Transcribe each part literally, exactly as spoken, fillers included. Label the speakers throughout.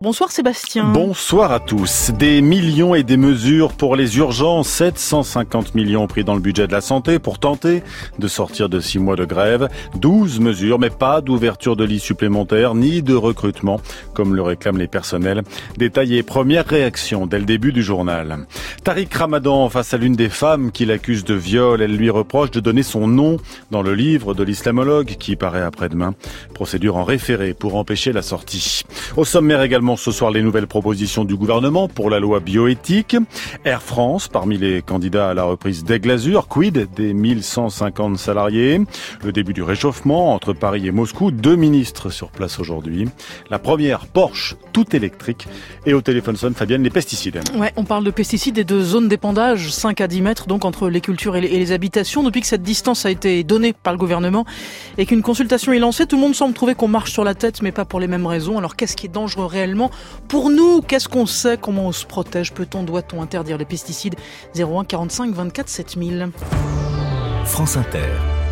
Speaker 1: Bonsoir Sébastien.
Speaker 2: Bonsoir à tous. Des millions et des mesures pour les urgences. sept cent cinquante millions pris dans le budget de la santé pour tenter de sortir de six mois de grève. douze mesures, mais pas d'ouverture de lits supplémentaires ni de recrutement, comme le réclament les personnels. Détaillé, première réaction dès le début du journal. Tariq Ramadan face à l'une des femmes qui l'accuse de viol. Elle lui reproche de donner son nom dans le livre de l'islamologue qui paraît après-demain. Procédure en référé pour empêcher la sortie. Au sommaire également ce soir, les nouvelles propositions du gouvernement pour la loi bioéthique. Air France, parmi les candidats à la reprise d'Aigle Azur, quid des mille cent cinquante salariés. Le début du réchauffement entre Paris et Moscou, deux ministres sur place aujourd'hui. La première, Porsche, tout électrique. Et au téléphone sonne Fabienne, les pesticides.
Speaker 1: Ouais, on parle de pesticides et de zones d'épandage, cinq à dix mètres donc entre les cultures et les, et les habitations. Depuis que cette distance a été donnée par le gouvernement et qu'une consultation est lancée, tout le monde semble trouver qu'on marche sur la tête, mais pas pour les mêmes raisons. Alors qu'est-ce qui est dangereux réellement pour nous? Qu'est-ce qu'on sait? Comment on se protège? Peut-on, doit-on interdire les pesticides? zéro un quarante-cinq vingt-quatre sept mille.
Speaker 3: France Inter.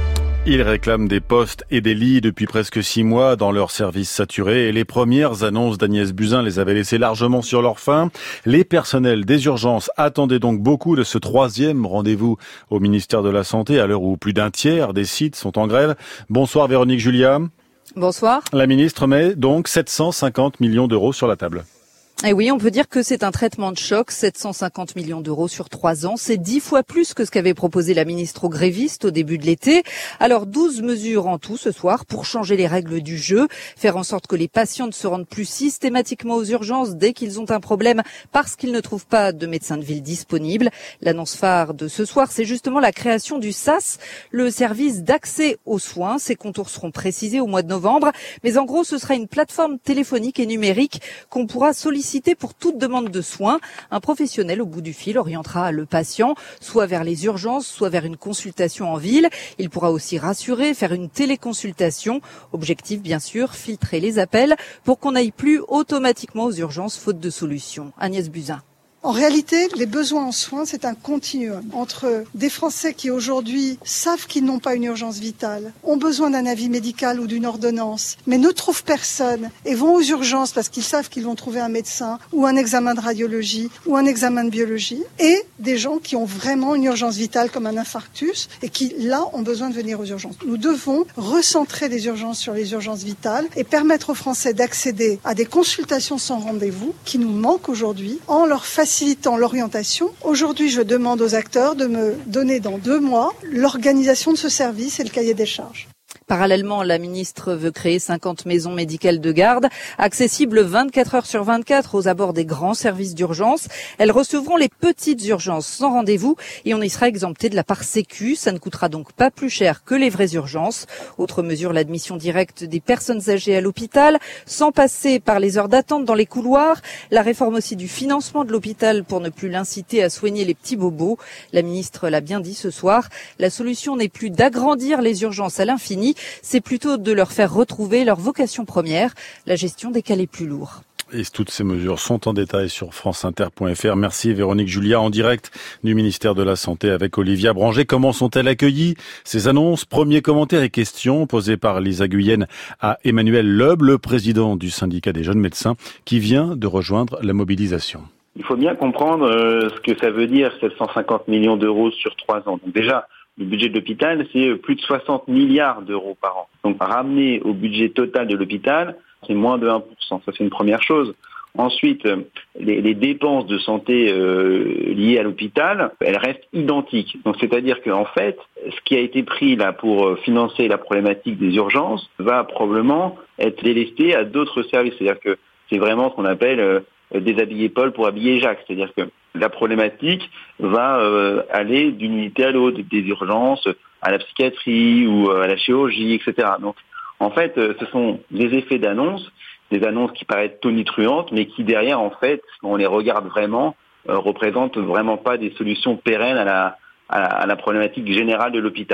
Speaker 2: Ils réclament des postes et des lits depuis presque six mois dans leurs services saturés et les premières annonces d'Agnès Buzyn les avaient laissés largement sur leur faim. Les personnels des urgences attendaient donc beaucoup de ce troisième rendez-vous au ministère de la Santé à l'heure où plus d'un tiers des sites sont en grève. Bonsoir Véronique Julia.
Speaker 4: Bonsoir.
Speaker 2: La ministre met donc sept cent cinquante millions d'euros sur la table.
Speaker 4: Et oui, on peut dire que c'est un traitement de choc, sept cent cinquante millions d'euros sur trois ans. C'est dix fois plus que ce qu'avait proposé la ministre aux grévistes au début de l'été. Alors douze mesures en tout ce soir pour changer les règles du jeu, faire en sorte que les patients ne se rendent plus systématiquement aux urgences dès qu'ils ont un problème parce qu'ils ne trouvent pas de médecin de ville disponible. L'annonce phare de ce soir, c'est justement la création du S A S, le service d'accès aux soins. Ses contours seront précisés au mois de novembre. Mais en gros, ce sera une plateforme téléphonique et numérique qu'on pourra solliciter pour toute demande de soins. Un professionnel au bout du fil orientera le patient soit vers les urgences, soit vers une consultation en ville. Il pourra aussi rassurer, faire une téléconsultation. Objectif, bien sûr, filtrer les appels pour qu'on n'aille plus automatiquement aux urgences faute de solution. Agnès Buzyn.
Speaker 5: En réalité, les besoins en soins, c'est un continuum entre des Français qui aujourd'hui savent qu'ils n'ont pas une urgence vitale, ont besoin d'un avis médical ou d'une ordonnance, mais ne trouvent personne et vont aux urgences parce qu'ils savent qu'ils vont trouver un médecin ou un examen de radiologie ou un examen de biologie, et des gens qui ont vraiment une urgence vitale comme un infarctus et qui, là, ont besoin de venir aux urgences. Nous devons recentrer les urgences sur les urgences vitales et permettre aux Français d'accéder à des consultations sans rendez-vous qui nous manquent aujourd'hui en leur facilitant facilitant l'orientation. Aujourd'hui, je demande aux acteurs de me donner dans deux mois l'organisation de ce service et le cahier des charges.
Speaker 4: Parallèlement, la ministre veut créer cinquante maisons médicales de garde, accessibles vingt-quatre heures sur vingt-quatre aux abords des grands services d'urgence. Elles recevront les petites urgences sans rendez-vous et on y sera exempté de la part Sécu. Ça ne coûtera donc pas plus cher que les vraies urgences. Autre mesure, l'admission directe des personnes âgées à l'hôpital, sans passer par les heures d'attente dans les couloirs. La réforme aussi du financement de l'hôpital pour ne plus l'inciter à soigner les petits bobos. La ministre l'a bien dit ce soir, la solution n'est plus d'agrandir les urgences à l'infini, c'est plutôt de leur faire retrouver leur vocation première, la gestion des cas les plus lourds.
Speaker 2: Et toutes ces mesures sont en détail sur franceinter point f r. Merci Véronique Julia, en direct du ministère de la Santé avec Olivia Branger. Comment sont-elles accueillies, ces annonces? Premier commentaire et question posé par Lisa Guyenne à Emmanuel Leub, le président du syndicat des jeunes médecins, qui vient de rejoindre la mobilisation.
Speaker 6: Il faut bien comprendre euh, ce que ça veut dire, sept cent cinquante millions d'euros sur trois ans. Donc déjà, le budget de l'hôpital, c'est plus de soixante milliards d'euros par an. Donc ramener au budget total de l'hôpital, c'est moins de un pour cent. Ça, c'est une première chose. Ensuite, les, les dépenses de santé euh, liées à l'hôpital, elles restent identiques. Donc c'est-à-dire qu'en fait, ce qui a été pris là pour financer la problématique des urgences va probablement être délesté à d'autres services. C'est-à-dire que c'est vraiment ce qu'on appelle euh, déshabiller Paul pour habiller Jacques. C'est-à-dire que la problématique va euh, aller d'une unité à l'autre, des urgences à la psychiatrie ou à la chirurgie, et cetera. Donc, en fait, ce sont des effets d'annonce, des annonces qui paraissent tonitruantes, mais qui derrière, en fait, quand on les regarde vraiment, euh, représentent vraiment pas des solutions pérennes à la, à la, à la problématique générale de l'hôpital.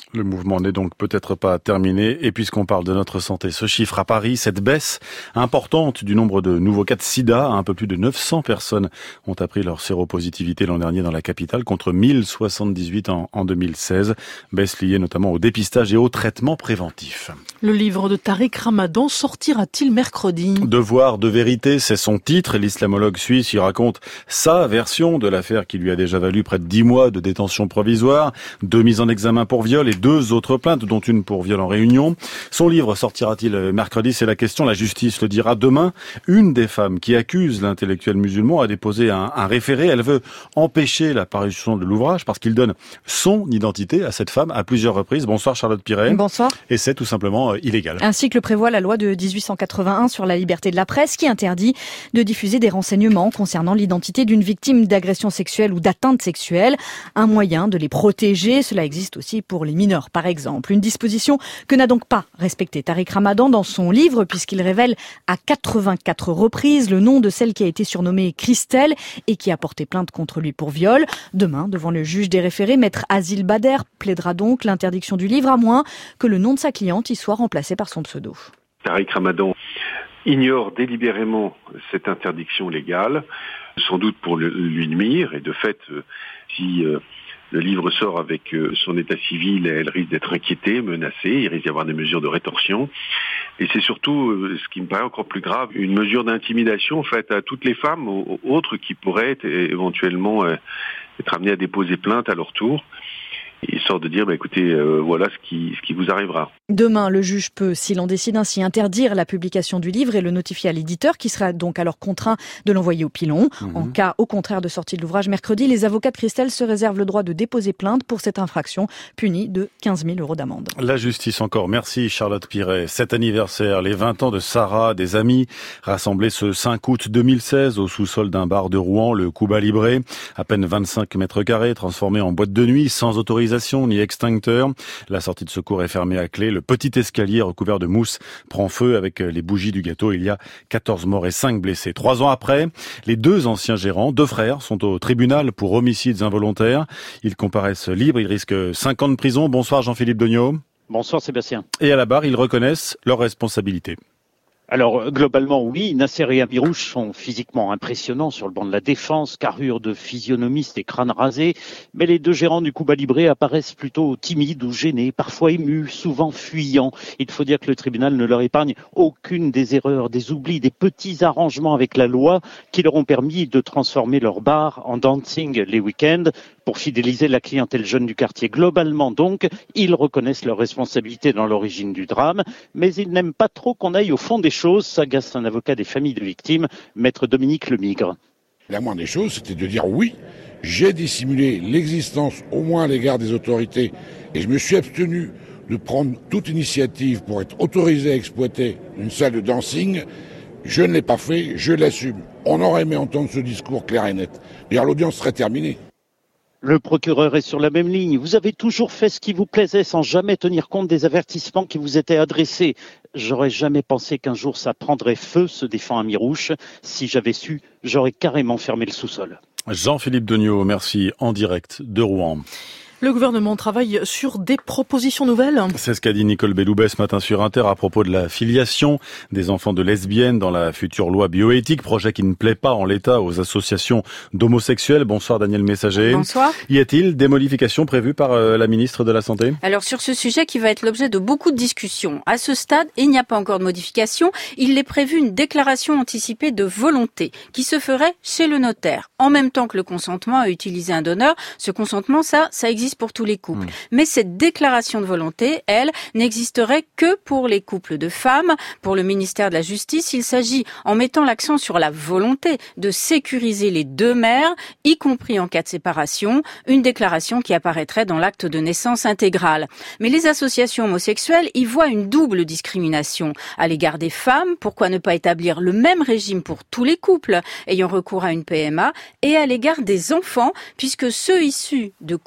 Speaker 2: Le mouvement n'est donc peut-être pas terminé. Et puisqu'on parle de notre santé, ce chiffre à Paris, cette baisse importante du nombre de nouveaux cas de sida, un peu plus de neuf cents personnes ont appris leur séropositivité l'an dernier dans la capitale, contre mille soixante-dix-huit en, en deux mille seize. Baisse liée notamment au dépistage et au traitement préventif.
Speaker 1: Le livre de Tariq Ramadan sortira-t-il mercredi ?
Speaker 2: Devoir de vérité, c'est son titre. L'islamologue suisse y raconte sa version de l'affaire qui lui a déjà valu près de dix mois de détention provisoire, deux mises en examen pour viol et deux autres plaintes, dont une pour viol en réunion. Son livre sortira-t-il mercredi? C'est la question. La justice le dira demain. Une des femmes qui accuse l'intellectuel musulman a déposé un, un référé. Elle veut empêcher la parution de l'ouvrage parce qu'il donne son identité à cette femme à plusieurs reprises. Bonsoir Charlotte Piret.
Speaker 7: Bonsoir.
Speaker 2: Et c'est tout simplement euh, illégal.
Speaker 7: Ainsi que le prévoit la loi de dix-huit cent quatre-vingt-un sur la liberté de la presse qui interdit de diffuser des renseignements concernant l'identité d'une victime d'agression sexuelle ou d'atteinte sexuelle. Un moyen de les protéger. Cela existe aussi pour les mineurs, par exemple. Une disposition que n'a donc pas respectée Tariq Ramadan dans son livre, puisqu'il révèle à quatre-vingt-quatre reprises le nom de celle qui a été surnommée Christelle et qui a porté plainte contre lui pour viol. Demain, devant le juge des référés, maître Azil Bader plaidera donc l'interdiction du livre, à moins que le nom de sa cliente y soit remplacé par son pseudo.
Speaker 8: Tariq Ramadan ignore délibérément cette interdiction légale, sans doute pour le, lui nuire, et de fait, si euh, le livre sort avec euh, son état civil, elle risque d'être inquiétée, menacée, il risque d'y avoir des mesures de rétorsion. Et c'est surtout, euh, ce qui me paraît encore plus grave, une mesure d'intimidation faite à toutes les femmes, aux, aux autres qui pourraient être, éventuellement euh, être amenées à déposer plainte à leur tour. Histoire de dire, bah, écoutez, euh, voilà ce qui, ce qui vous arrivera.
Speaker 7: Demain, le juge peut, s'il en décide ainsi, interdire la publication du livre et le notifier à l'éditeur, qui sera donc alors contraint de l'envoyer au pilon. Mmh. En cas, au contraire, de sortie de l'ouvrage mercredi, les avocats de Christelle se réservent le droit de déposer plainte pour cette infraction, punie de quinze mille euros d'amende.
Speaker 2: La justice encore. Merci Charlotte Piret. Cet anniversaire, les vingt ans de Sarah, des amis, rassemblés ce cinq août deux mille seize au sous-sol d'un bar de Rouen, le Cuba Libre, à peine vingt-cinq mètres carrés, transformé en boîte de nuit, sans autorisation ni extincteur. La sortie de secours est fermée à clé. Le petit escalier recouvert de mousse prend feu avec les bougies du gâteau. Il y a quatorze morts et cinq blessés. Trois ans après, les deux anciens gérants, deux frères, sont au tribunal pour homicides involontaires. Ils comparaissent libres. Ils risquent cinq ans de prison. Bonsoir Jean-Philippe Degnaud.
Speaker 9: Bonsoir Sébastien.
Speaker 2: Et à la barre, ils reconnaissent leurs responsabilités.
Speaker 9: Alors, globalement, oui, Nasser et Amirouche sont physiquement impressionnants sur le banc de la défense, carrure de physionomistes et crâne rasé, mais les deux gérants du Cuba Libre apparaissent plutôt timides ou gênés, parfois émus, souvent fuyants. Il faut dire que le tribunal ne leur épargne aucune des erreurs, des oublis, des petits arrangements avec la loi qui leur ont permis de transformer leur bar en dancing les week-ends pour fidéliser la clientèle jeune du quartier. Globalement, donc, ils reconnaissent leur responsabilité dans l'origine du drame, mais ils n'aiment pas trop qu'on aille au fond des choses, s'agace un avocat des familles de victimes, maître Dominique Lemigre.
Speaker 10: La moindre des choses, c'était de dire oui, j'ai dissimulé l'existence, au moins à l'égard des autorités, et je me suis abstenu de prendre toute initiative pour être autorisé à exploiter une salle de dancing. Je ne l'ai pas fait, je l'assume. On aurait aimé entendre ce discours clair et net. D'ailleurs, l'audience serait terminée.
Speaker 9: Le procureur est sur la même ligne. Vous avez toujours fait ce qui vous plaisait sans jamais tenir compte des avertissements qui vous étaient adressés. J'aurais jamais pensé qu'un jour ça prendrait feu, se défend Amirouche. Si j'avais su, j'aurais carrément fermé le sous-sol.
Speaker 2: Jean-Philippe Degnaud, merci, en direct de Rouen.
Speaker 1: Le gouvernement travaille sur des propositions nouvelles.
Speaker 2: C'est ce qu'a dit Nicole Belloubet ce matin sur Inter à propos de la filiation des enfants de lesbiennes dans la future loi bioéthique, projet qui ne plaît pas en l'état aux associations d'homosexuels. Bonsoir Daniel Messager.
Speaker 11: Bonsoir.
Speaker 2: Y a-t-il des modifications prévues par la ministre de la Santé ?
Speaker 11: Alors sur ce sujet qui va être l'objet de beaucoup de discussions, à ce stade, il n'y a pas encore de modification. Il est prévu une déclaration anticipée de volonté qui se ferait chez le notaire. En même temps que le consentement à utiliser un donneur, ce consentement, ça, ça existe pour tous les couples. Mmh. Mais cette déclaration de volonté, elle, n'existerait que pour les couples de femmes. Pour le ministère de la Justice, il s'agit, en mettant l'accent sur la volonté de sécuriser les deux mères, y compris en cas de séparation, une déclaration qui apparaîtrait dans l'acte de naissance intégral. Mais les associations homosexuelles y voient une double discrimination. À l'égard des femmes, pourquoi ne pas établir le même régime pour tous les couples ayant recours à une P M A, et à l'égard des enfants, puisque ceux issus de couples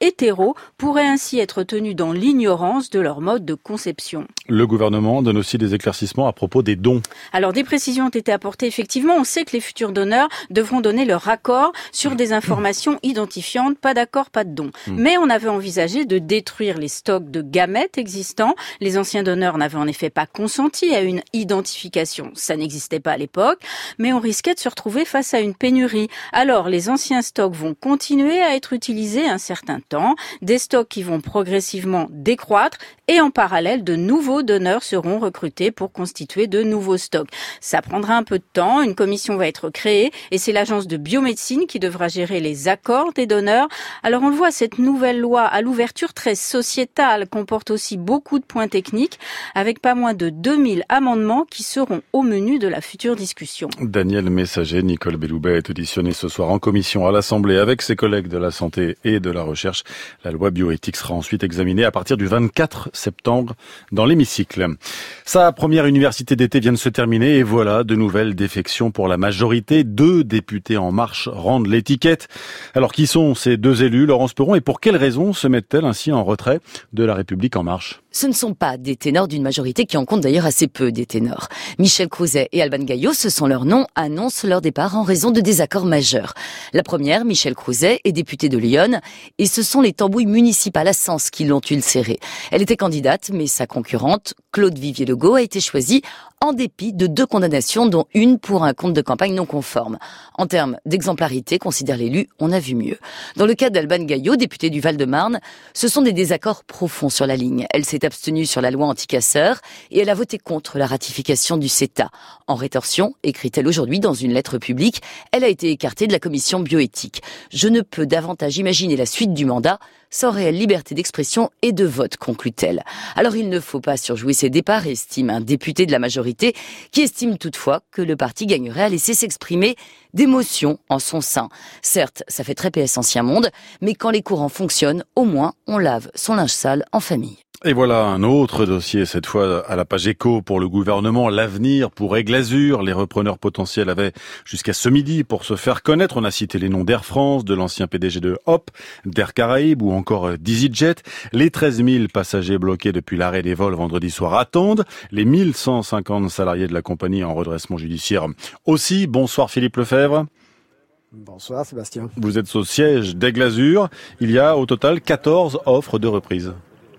Speaker 11: hétéros pourraient ainsi être tenus dans l'ignorance de leur mode de conception.
Speaker 2: Le gouvernement donne aussi des éclaircissements à propos des dons.
Speaker 11: Alors des précisions ont été apportées effectivement. On sait que les futurs donneurs devront donner leur accord sur des informations identifiantes. Pas d'accord, pas de don. Mmh. Mais on avait envisagé de détruire les stocks de gamètes existants. Les anciens donneurs n'avaient en effet pas consenti à une identification. Ça n'existait pas à l'époque. Mais on risquait de se retrouver face à une pénurie. Alors les anciens stocks vont continuer à être utilisés un certain temps. Des stocks qui vont progressivement décroître. Et en parallèle, de nouveaux donneurs seront recrutés pour constituer de nouveaux stocks. Ça prendra un peu de temps, une commission va être créée et c'est l'agence de biomédecine qui devra gérer les accords des donneurs. Alors on le voit, cette nouvelle loi à l'ouverture très sociétale comporte aussi beaucoup de points techniques avec pas moins de deux mille amendements qui seront au menu de la future discussion.
Speaker 2: Daniel Messager, Nicole Belloubet est auditionnée ce soir en commission à l'Assemblée avec ses collègues de la santé et de la recherche. La loi bioéthique sera ensuite examinée à partir du vingt-quatre septembre dans l'hémicycle. Sa première université d'été vient de se terminer et voilà de nouvelles défections pour la majorité. Deux députés En Marche rendent l'étiquette. Alors qui sont ces deux élus, Laurence Perron, et pour quelles raisons se mettent-elles ainsi en retrait de La République En Marche ?
Speaker 12: Ce ne sont pas des ténors d'une majorité qui en compte d'ailleurs assez peu des ténors. Michel Crouzet et Alban Gaillot, ce sont leurs noms, annoncent leur départ en raison de désaccords majeurs. La première, Michel Crouzet, est députée de Lyon et ce sont les tambouilles municipales à Sens qui l'ont ulcérée. Elle était candidate, mais sa concurrente, Claude Vivier-Legault, a été choisie en dépit de deux condamnations, dont une pour un compte de campagne non conforme. En termes d'exemplarité, considère l'élu, on a vu mieux. Dans le cas d'Alban Gaillot, député du Val-de-Marne, ce sont des désaccords profonds sur la ligne. Elle s'est abstenue sur la loi anti-casseurs et elle a voté contre la ratification du CETA. En rétorsion, écrit-elle aujourd'hui dans une lettre publique, elle a été écartée de la commission bioéthique. Je ne peux davantage imaginer la suite du mandat sans réelle liberté d'expression et de vote, conclut-elle. Alors il ne faut pas surjouer ses départs, estime un député de la majorité, qui estime toutefois que le parti gagnerait à laisser s'exprimer d'émotions en son sein. Certes, ça fait très P S Ancien Monde, mais quand les courants fonctionnent, au moins on lave son linge sale en famille.
Speaker 2: Et voilà un autre dossier, cette fois à la page éco pour le gouvernement. L'avenir pour Aigle-Azur. Les repreneurs potentiels avaient jusqu'à ce midi pour se faire connaître. On a cité les noms d'Air France, de l'ancien P D G de Hop, d'Air Caraïbes ou encore d'EasyJet. Les treize mille passagers bloqués depuis l'arrêt des vols vendredi soir attendent. Les mille cent cinquante salariés de la compagnie en redressement judiciaire aussi. Bonsoir Philippe Lefebvre.
Speaker 13: Bonsoir Sébastien.
Speaker 2: Vous êtes au siège d'Aigle-Azur. Il y a au total quatorze offres de reprise.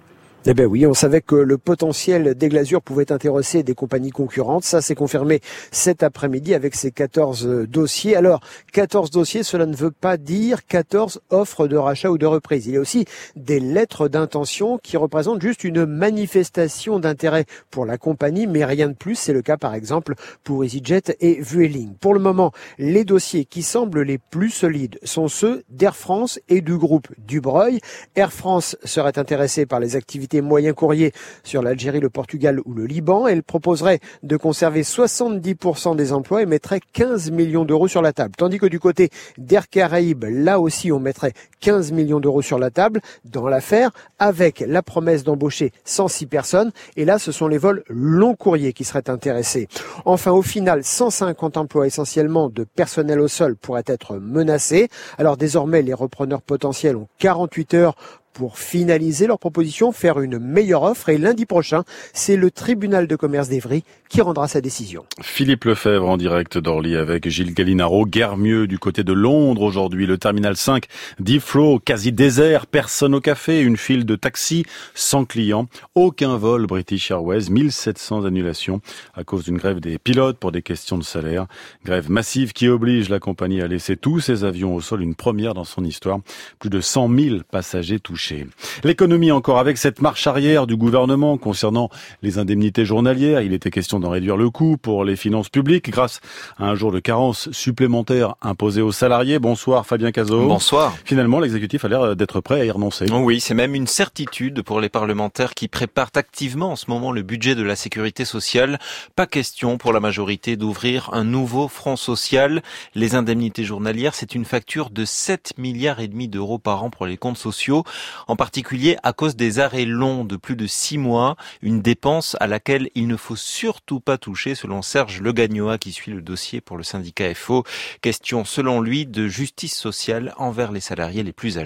Speaker 13: Eh bien oui, on savait que le potentiel d'Aigle-Azur pouvait intéresser des compagnies concurrentes. Ça s'est confirmé cet après-midi avec ces quatorze dossiers. Alors, quatorze dossiers, cela ne veut pas dire quatorze offres de rachat ou de reprise. Il y a aussi des lettres d'intention qui représentent juste une manifestation d'intérêt pour la compagnie, mais rien de plus. C'est le cas, par exemple, pour EasyJet et Vueling. Pour le moment, les dossiers qui semblent les plus solides sont ceux d'Air France et du groupe Dubreuil. Air France serait intéressé par les activités moyen courrier sur l'Algérie, le Portugal ou le Liban. Elle proposerait de conserver soixante-dix pour cent des emplois et mettrait quinze millions d'euros sur la table. Tandis que du côté d'Air Caraïbes, là aussi on mettrait quinze millions d'euros sur la table dans l'affaire avec la promesse d'embaucher cent six personnes. Et là, ce sont les vols long courriers qui seraient intéressés. Enfin, au final, cent cinquante emplois essentiellement de personnel au sol pourraient être menacés. Alors désormais, les repreneurs potentiels ont quarante-huit heures pour finaliser leur proposition, faire une meilleure offre. Et lundi prochain, c'est le tribunal de commerce d'Evry qui rendra sa décision.
Speaker 2: Philippe Lefebvre en direct d'Orly avec Gilles Gallinaro. Guère mieux du côté de Londres aujourd'hui. Le terminal cinq d'Heathrow, quasi désert, personne au café, une file de taxis sans clients. Aucun vol British Airways, mille sept cents annulations à cause d'une grève des pilotes pour des questions de salaire. Grève massive qui oblige la compagnie à laisser tous ses avions au sol, une première dans son histoire. Plus de cent mille passagers touchés. L'économie encore avec cette marche arrière du gouvernement concernant les indemnités journalières. Il était question d'en réduire le coût pour les finances publiques grâce à un jour de carence supplémentaire imposé aux salariés. Bonsoir Fabien Cazot.
Speaker 14: Bonsoir.
Speaker 2: Finalement, l'exécutif a l'air d'être prêt à y renoncer.
Speaker 14: Oui, c'est même une certitude pour les parlementaires qui préparent activement en ce moment le budget de la sécurité sociale. Pas question pour la majorité d'ouvrir un nouveau front social. Les indemnités journalières, c'est une facture de sept milliards et demi d'euros par an pour les comptes sociaux. En particulier à cause des arrêts longs de plus de six mois, une dépense à laquelle il ne faut surtout pas toucher selon Serge Legagnoa qui suit le dossier pour le syndicat F O. Question selon lui de justice sociale envers les salariés les plus âgés.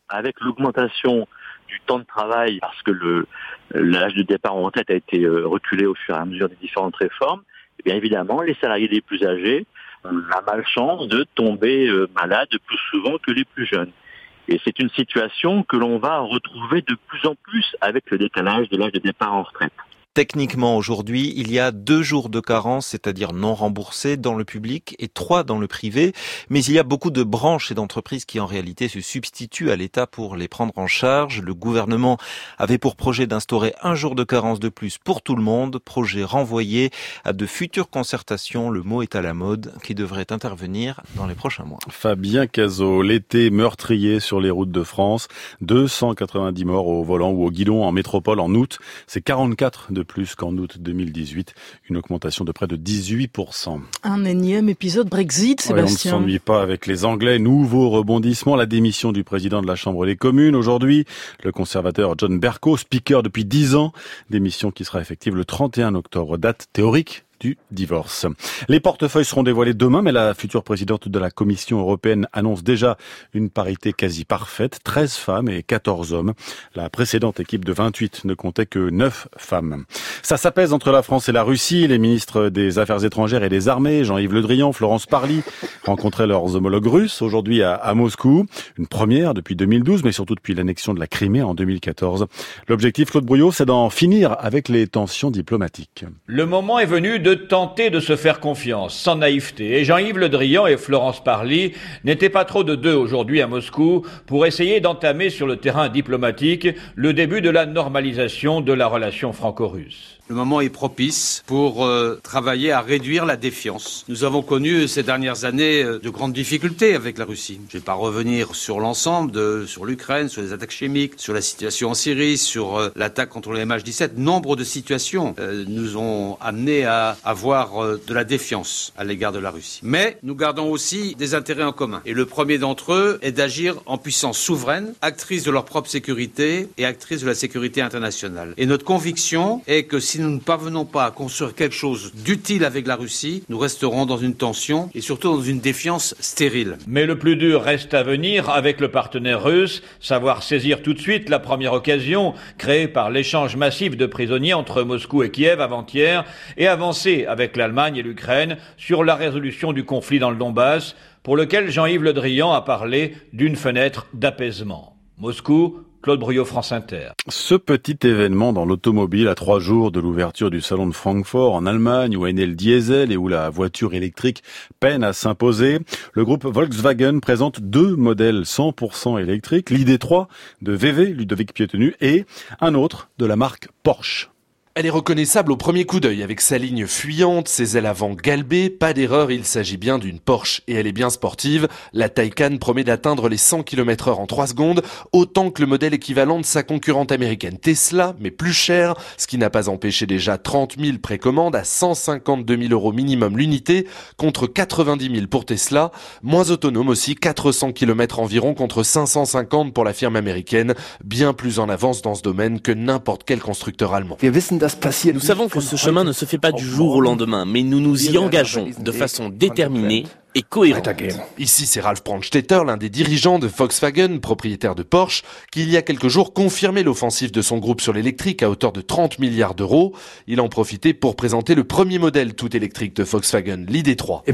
Speaker 15: avec l'augmentation du temps de travail, parce que le l'âge de départ en retraite a été reculé au fur et à mesure des différentes réformes, et bien évidemment, les salariés les plus âgés ont la malchance de tomber malades plus souvent que les plus jeunes. Et c'est une situation que l'on va retrouver de plus en plus avec le décalage de l'âge de départ en retraite.
Speaker 14: Techniquement, aujourd'hui, il y a deux jours de carence, c'est-à-dire non remboursés dans le public et trois dans le privé. Mais il y a beaucoup de branches et d'entreprises qui, en réalité, se substituent à l'État pour les prendre en charge. Le gouvernement avait pour projet d'instaurer un jour de carence de plus pour tout le monde. Projet renvoyé à de futures concertations. Le mot est à la mode, qui devrait intervenir dans les prochains mois.
Speaker 2: Fabien Cazot, l'été meurtrier sur les routes de France. deux cent quatre-vingt-dix morts au volant ou au guidon en métropole en août. C'est quarante-quatre de plus qu'en août deux mille dix-huit, une augmentation de près de dix-huit pour cent.
Speaker 1: Un énième épisode Brexit, Sébastien.
Speaker 2: Ouais, on ne s'ennuie pas avec les Anglais. Nouveau rebondissement, la démission du président de la Chambre des communes. Aujourd'hui, le conservateur John Bercow, speaker depuis dix ans, démission qui sera effective le trente et un octobre, date théorique du divorce. Les portefeuilles seront dévoilés demain, mais la future présidente de la Commission européenne annonce déjà une parité quasi parfaite, treize femmes et quatorze hommes. La précédente équipe de vingt-huit ne comptait que neuf femmes. Ça s'apaise entre la France et la Russie. Les ministres des Affaires étrangères et des Armées, Jean-Yves Le Drian, Florence Parly, rencontraient leurs homologues russes aujourd'hui à, à Moscou. Une première depuis deux mille douze, mais surtout depuis l'annexion de la Crimée en deux mille quatorze. L'objectif, Claude Brouillot, c'est d'en finir avec les tensions diplomatiques.
Speaker 16: Le moment est venu de tenter de se faire confiance, sans naïveté. Et Jean-Yves Le Drian et Florence Parly n'étaient pas trop de deux aujourd'hui à Moscou pour essayer d'entamer sur le terrain diplomatique le début de la normalisation de la relation franco-russe.
Speaker 17: Le moment est propice pour euh, travailler à réduire la défiance. Nous avons connu ces dernières années euh, de grandes difficultés avec la Russie. Je ne vais pas revenir sur l'ensemble, de, sur l'Ukraine, sur les attaques chimiques, sur la situation en Syrie, sur euh, l'attaque contre le M H dix-sept. Nombre de situations euh, nous ont amenés à avoir euh, de la défiance à l'égard de la Russie. Mais nous gardons aussi des intérêts en commun. Et le premier d'entre eux est d'agir en puissance souveraine, actrice de leur propre sécurité et actrice de la sécurité internationale. Et notre conviction est que si nous ne parvenons pas à construire quelque chose d'utile avec la Russie, nous resterons dans une tension et surtout dans une défiance stérile.
Speaker 16: Mais le plus dur reste à venir avec le partenaire russe, savoir saisir tout de suite la première occasion créée par l'échange massif de prisonniers entre Moscou et Kiev avant-hier et avancer avec l'Allemagne et l'Ukraine sur la résolution du conflit dans le Donbass, pour lequel Jean-Yves Le Drian a parlé d'une fenêtre d'apaisement. Moscou, Claude Brouillot, France Inter.
Speaker 2: Ce petit événement dans l'automobile à trois jours de l'ouverture du salon de Francfort en Allemagne où est né le diesel et où la voiture électrique peine à s'imposer. Le groupe Volkswagen présente deux modèles cent pour cent électriques, l'I D trois de V V, Ludovic Piétenu, et un autre de la marque Porsche.
Speaker 18: Elle est reconnaissable au premier coup d'œil avec sa ligne fuyante, ses ailes avant galbées. Pas d'erreur, il s'agit bien d'une Porsche et elle est bien sportive. La Taycan promet d'atteindre les cent kilomètres heure en trois secondes, autant que le modèle équivalent de sa concurrente américaine Tesla, mais plus cher, ce qui n'a pas empêché déjà trente mille précommandes à cent cinquante-deux mille euros minimum l'unité, contre quatre-vingt-dix mille pour Tesla. Moins autonome aussi, quatre cents kilomètres environ contre cinq cent cinquante pour la firme américaine, bien plus en avance dans ce domaine que n'importe quel constructeur allemand.
Speaker 19: Nous savons que ce chemin ne se fait pas du jour au lendemain, mais nous nous y engageons de façon déterminée et cohérente.
Speaker 18: Ici, c'est Ralf Brandstetter, l'un des dirigeants de Volkswagen, propriétaire de Porsche, qui il y a quelques jours confirmait l'offensive de son groupe sur l'électrique à hauteur de trente milliards d'euros. Il en profitait pour présenter le premier modèle tout électrique de Volkswagen, l'I D trois.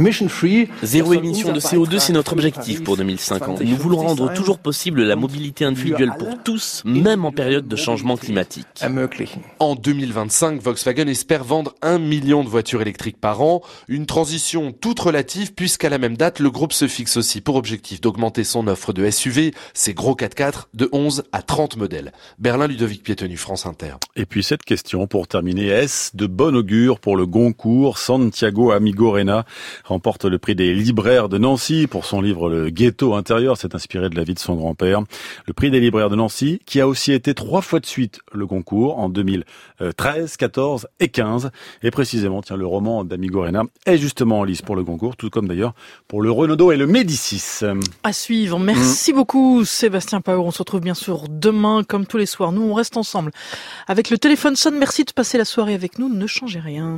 Speaker 19: Zéro émission de C O deux, c'est notre objectif pour deux mille cinquante. Nous voulons rendre toujours possible la mobilité individuelle pour tous, même en période de changement climatique.
Speaker 18: En deux mille vingt-cinq, Volkswagen espère vendre un million de voitures électriques par an, une transition toute relative puisqu'à à la même date, le groupe se fixe aussi pour objectif d'augmenter son offre de S U V, ses gros quatre-quatre, de onze à trente modèles. Berlin, Ludovic Piétenu, France Inter.
Speaker 2: Et puis cette question pour terminer, est-ce de bon augure pour le Goncourt? Santiago Amigorena remporte le prix des libraires de Nancy pour son livre Le Ghetto intérieur, c'est inspiré de la vie de son grand-père. Le prix des libraires de Nancy qui a aussi été trois fois de suite le Goncourt en deux mille treize, quatorze et quinze. Et précisément, tiens, le roman d'Amigorena est justement en lice pour le Goncourt, tout comme d'ailleurs pour le Renaudot et le Médicis.
Speaker 1: À suivre. Merci mmh. beaucoup Sébastien Paur. On se retrouve bien sûr demain comme tous les soirs. Nous, on reste ensemble. Avec le téléphone sonne, merci de passer la soirée avec nous. Ne changez rien.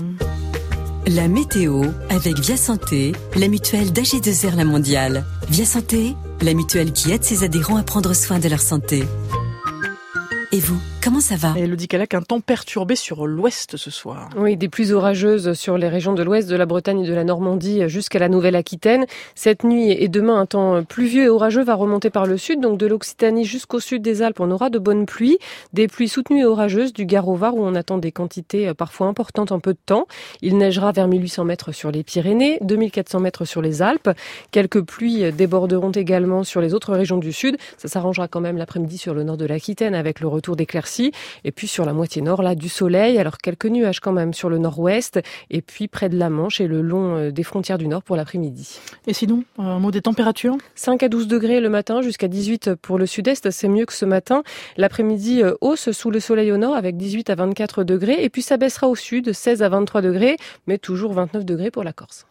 Speaker 20: La météo avec Via Santé, la mutuelle d'A G deux R La Mondiale. Via Santé, la mutuelle qui aide ses adhérents à prendre soin de leur santé. Et vous, comment ça va?
Speaker 1: Et Elodie Calac, un temps perturbé sur l'ouest ce soir.
Speaker 21: Oui, des pluies orageuses sur les régions de l'ouest de la Bretagne et de la Normandie jusqu'à la Nouvelle-Aquitaine. Cette nuit et demain, un temps pluvieux et orageux va remonter par le sud, donc de l'Occitanie jusqu'au sud des Alpes, on aura de bonnes pluies. Des pluies soutenues et orageuses du Gard au Var où on attend des quantités parfois importantes en peu de temps. Il neigera vers mille huit cents mètres sur les Pyrénées, deux mille quatre cents mètres sur les Alpes. Quelques pluies déborderont également sur les autres régions du sud. Ça s'arrangera quand même l'après-midi sur le nord de l'Aquitaine avec le retour d'éclaircies. Et puis sur la moitié nord, là, du soleil. Alors quelques nuages quand même sur le nord-ouest. Et puis près de la Manche et le long des frontières du nord pour l'après-midi.
Speaker 1: Et sinon, un mot des températures?
Speaker 21: cinq à douze degrés le matin, jusqu'à dix-huit pour le sud-est. C'est mieux que ce matin. L'après-midi, hausse sous le soleil au nord avec dix-huit à vingt-quatre degrés. Et puis ça baissera au sud, seize à vingt-trois degrés. Mais toujours vingt-neuf degrés pour la Corse.